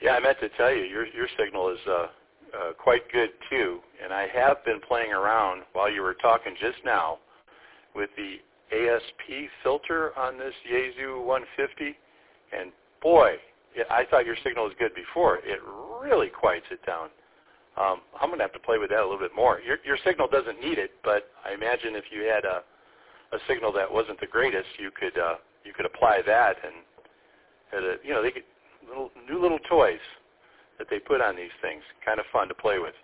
Yeah, I meant to tell you, your signal is quite good too, and I have been playing around while you were talking just now with the ASP filter on this Yaesu 150, and boy, I thought your signal was good before. It really quiets it down. I'm going to have to play with that a little bit more. Your signal doesn't need it, but I imagine if you had a signal that wasn't the greatest, you could apply that, and they get new little toys that they put on these things. Kind of fun to play with.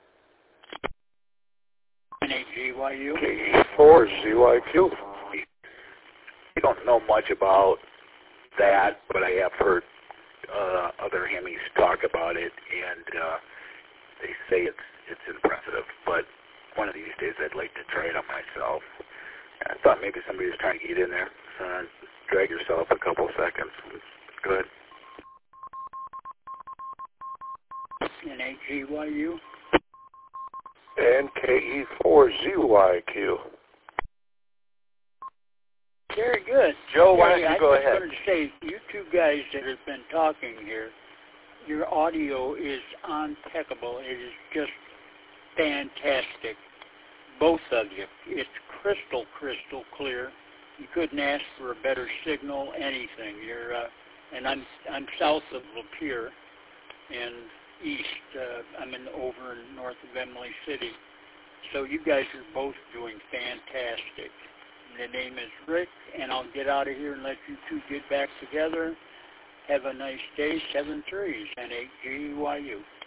NAGYU? KE4ZYQ. I don't know much about that, but I have heard other Hemis talk about it, and they say it's impressive. But one of these days I'd like to try it on myself. I thought maybe somebody was trying to get in there. Drag yourself a couple seconds. Good. NAGYU? And KE4ZYQ. Very good. Joe, why don't you go ahead? I just wanted to say, you two guys that have been talking here, your audio is impeccable. It is just fantastic. Both of you. It's crystal clear. You couldn't ask for a better signal, anything. And I'm south of Lapeer and east. I'm over in north of Emily City. So you guys are both doing fantastic. The name is Rick, and I'll get out of here and let you two get back together. Have a nice day. 7 3s, NAGYU.